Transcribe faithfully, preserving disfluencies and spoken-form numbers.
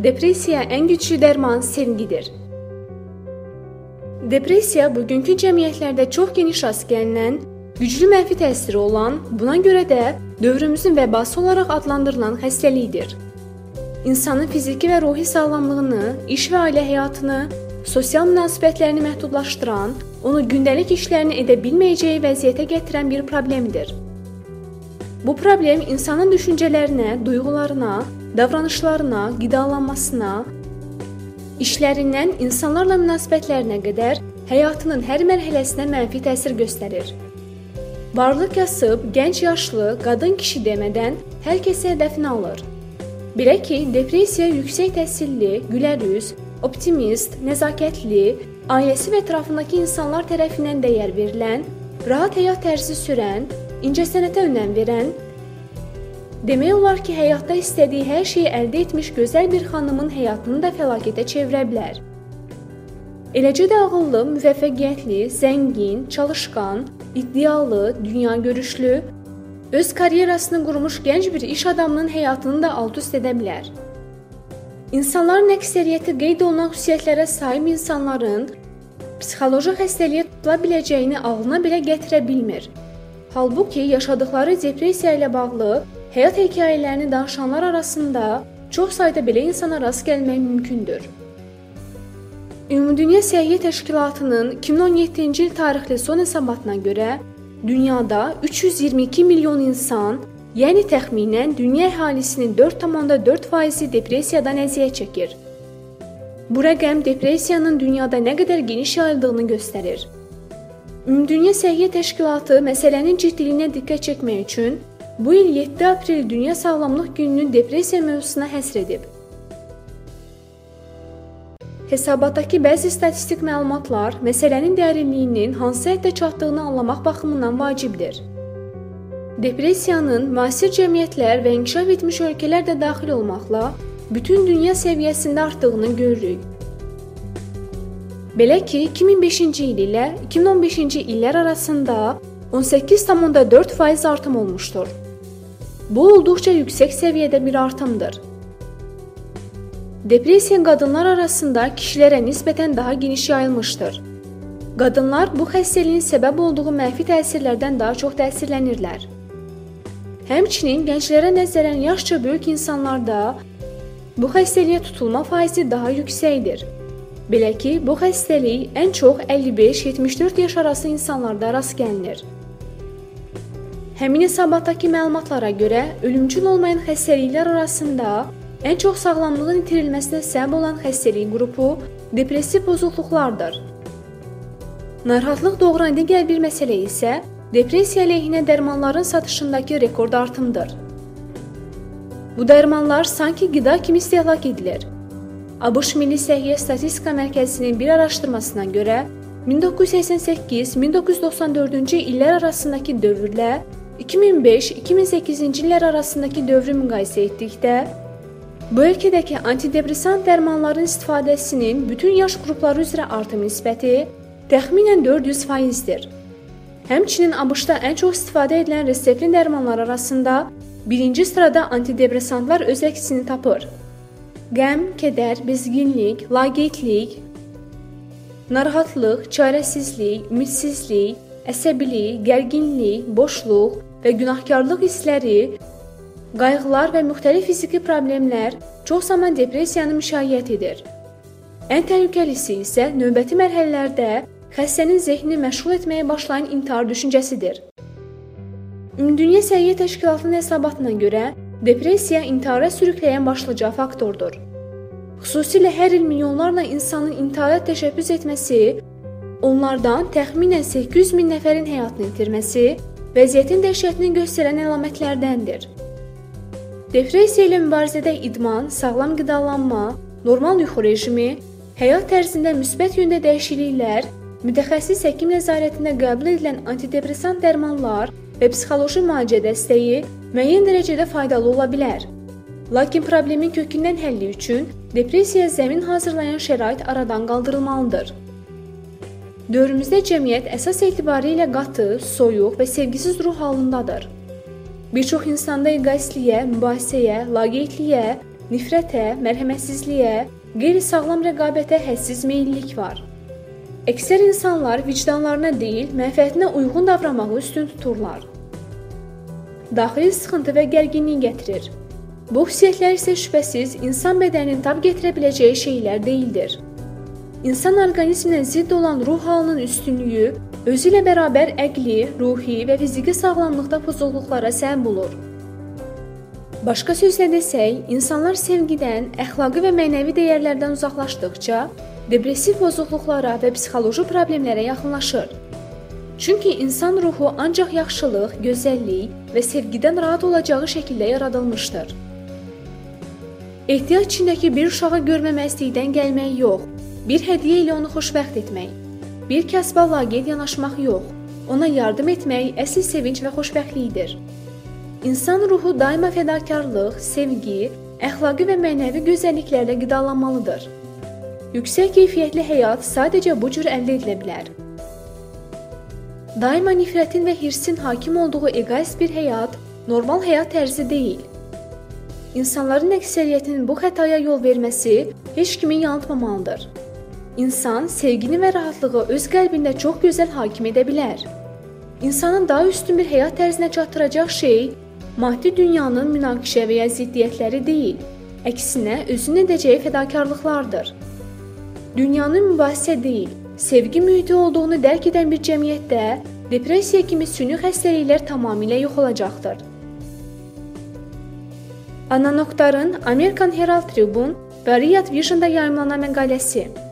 depressiya ən güclü dərman sevgidir. Depressiya bugünkü cəmiyyətlərdə çox geniş rast gəlinən, güclü mənfi təsiri olan, buna görə də dövrümüzün vəbası olaraq adlandırılan xəstəlikdir. İnsanın fiziki və ruhi sağlamlığını, iş və ailə həyatını, sosial münasibətlərini məhdudlaşdıran, onu gündəlik işlərini edə bilməyəcəyi vəziyyətə gətirən bir problemdir. Bu problem insanın düşüncələrinə, duyğularına, davranışlarına, qidalanmasına, işlərindən insanlarla münasibətlərinə qədər həyatının hər mərhələsinə mənfi təsir göstərir. Varlı kasıb, gənc yaşlı, qadın kişi demədən hər kəsə hədəfini alır. Belə ki, depressiya yüksək təhsilli, gülərüz, optimist, nəzakətli, ailəsi və ətrafındakı insanlar tərəfindən dəyər verilən, rahat həyat tərzi sürən, incəsənətə önəm verən, demək olar ki, həyatda istədiyi hər şeyi əldə etmiş gözəl bir xanımın həyatını da fəlakətə çevirə bilər. Eləcə də ağıllı, müvəffəqiyyətli, zəngin, çalışqan, iddialı, dünyagörüşlü, öz karyerasını qurmuş gənc bir iş adamının həyatını da alt-üst edə bilər. İnsanların əksəriyyəti qeyd olunan xüsusiyyətlərə sahib insanların psixoloji xəstəliyə tutula biləcəyini ağlına belə gətirə bilmir. Halbuki yaşadıkları depressiya ilə bağlı həyat hekayələrini danışanlar arasında çox sayda belə insana rast gəlmək mümkündür. Ümumdünya Səhiyyə Təşkilatının iki min on yeddinci il tarixli son hesabatına görə dünyada üç yüz iyirmi iki milyon insan, yəni təxminən dünya əhalisinin dörd tam dörd faizi depressiyadan əziyyət çəkir. Bu rəqəm depressiyanın dünyada nə qədər geniş yayıldığını göstərir. Ümumdünya Səhiyyə Təşkilatı məsələnin ciddiliyinə diqqət çəkmək üçün bu il yeddi aprel Dünya Sağlamlıq Gününü depressiya mövzusuna həsr edib. Hesabatdakı bəzi statistik məlumatlar məsələnin dərinliyinin hansı həddə çatdığını anlamaq baxımından vacibdir. Depressiyanın müasir cəmiyyətlər və inkişaf etmiş ölkələr də daxil olmaqla bütün dünya səviyyəsində artdığını görürük. Belə ki, iki min beşinci il ilə iki min on beşinci illər arasında on səkkiz tam dörd faiz artım olmuşdur. Bu, olduqca yüksək səviyyədə bir artımdır. Depressiya qadınlar arasında kişilərə nisbətən daha geniş yayılmışdır. Qadınlar bu xəstəliyin səbəb olduğu mənfi təsirlərdən daha çox təsirlənirlər. Həmçinin gənclərə nəzərən yaşca böyük insanlarda bu xəstəliyə tutulma faizi daha yüksəkdir. Belə ki, bu xəstəlik ən çox əlli beş yetmiş dörd yaş arası insanlarda rast gəlinir. Həmin hesabatdakı məlumatlara görə ölümcül olmayan xəstəliklər arasında ən çox sağlamlığın itirilməsinə səbəb olan xəstəlik qrupu depressiv pozukluqlardır. Narahatlıq doğuran digər bir məsələ isə depressiya əleyhinə dərmanların satışındakı rekord artımdır. Bu dərmanlar sanki qida kimi istehlak edilir. ABŞ Milli Səhiyyə Statistika Mərkəzinin bir araşdırmasına görə min doqquz yüz səksən səkkiz min doqquz yüz doxsan dördüncü illər arasındakı dövrlə iki min beş iki min səkkizinci illər arasındakı dövrü müqayisə etdikdə, bu ölkədəki antidepressant dərmanların istifadəsinin bütün yaş qrupları üzrə artım nisbəti təxminən dörd yüz faizdir. Həmçinin ABŞ-da ən çox istifadə edilən reseptli dərmanlar arasında birinci sırada antidepressantlar öz əksini tapır. Qəm, kədər, bezginlik, laqeydlik, narahatlıq, çarəsizlik, ümidsizlik, əsəbilik, gərginlik, boşluq və günahkarlıq hissləri, qayğılar və müxtəlif fiziki problemlər çox zaman depressiyanı müşayiət edir. Ən təhlükəlisi isə növbəti mərhələlərdə xəstənin zehnini məşğul etməyə başlayan intihar düşüncəsidir. Ümumdünya Səhiyyə Təşkilatının hesabatına görə depressiya intihara sürükləyən başlıca faktordur. Xüsusilə hər il milyonlarla insanın intihara təşəbbüs etməsi, onlardan təxminən səkkiz yüz min nəfərin həyatını itirməsi vəziyyətin dəhşətini göstərən əlamətlərdəndir. Depressiya ilə mübarizədə idman, sağlam qidalanma, normal yuxu rejimi, həyat tərzində müsbət yöndə dəyişikliklər, mütəxəssis həkim nəzarətində qəbul edilən antidepressant dərmanlar və psixoloji müalicə dəstəyi müəyyən dərəcədə faydalı ola bilər. Lakin problemin kökündən həlli üçün depressiyaya zəmin hazırlayan şərait aradan qaldırılmalıdır. Dövrümüzdə cəmiyyət əsas etibarilə qatı, soyuq və sevgisiz ruh halındadır. Bir çox insanda egoistliyə, mübahisəyə, laqeydliyə, nifrətə, mərhəmətsizliyə, qeyri-sağlam rəqabətə hədsiz meyillik var. Əksər insanlar vicdanlarına deyil, mənfəətinə uyğun davranmağı üstün tuturlar. Daxili sıxıntı və gərginlik gətirir. Bu xüsusiyyətlər isə şübhəsiz insan bədəninin tab gətirə biləcəyi şeylər deyildir. İnsan orqanizminə zidd olan ruh halının üstünlüyü özü ilə bərabər əqli, ruhi və fiziki sağlamlıqda pozğunluqlara səbəb olur. Başqa sözlə desək, insanlar sevgidən, əxlaqi və mənəvi dəyərlərdən uzaqlaşdıqca depressiv pozğunluqlara və psixoloji problemlərə yaxınlaşır. Çünki insan ruhu ancaq yaxşılıq, gözəllik və sevgidən rahat olacağı şəkildə yaradılmışdır. Ehtiyac içindəki bir uşağı görməməzlikdən gəlmək yox, bir hədiyyə ilə onu xoşbəxt etmək, bir kəsbə laqeyd yanaşmaq yox, ona yardım etmək əsl sevinc və xoşbəxtlikdir. İnsan ruhu daima fədakarlıq, sevgi, əxlaqi və mənəvi gözəlliklərlə qidalanmalıdır. Yüksək keyfiyyətli həyat sadəcə bu cür əldə edilə bilər. Daima nifrətin və hirsin hakim olduğu egoist bir həyat normal həyat tərzi deyil. İnsanların əksəriyyətinin bu xətaya yol verməsi heç kimi yanıltmamalıdır. İnsan sevgini və rahatlığı öz qəlbində çox gözəl hakim edə bilər. İnsanın daha üstün bir həyat tərzinə çatdıracaq şey maddi dünyanın münaqişə və ya ziddiyyətləri deyil, əksinə özünün edəcəyi fədakarlıqlardır. Dünyanın mübahisə deyil, sevgi mühiti olduğunu dərk edən bir cəmiyyətdə depressiya kimi süni xəstəliklər tamamilə yox olacaqdır. Anna Noktar'ın American Herald Tribune və Riyad Vision'da yayımlanan məqaləsi.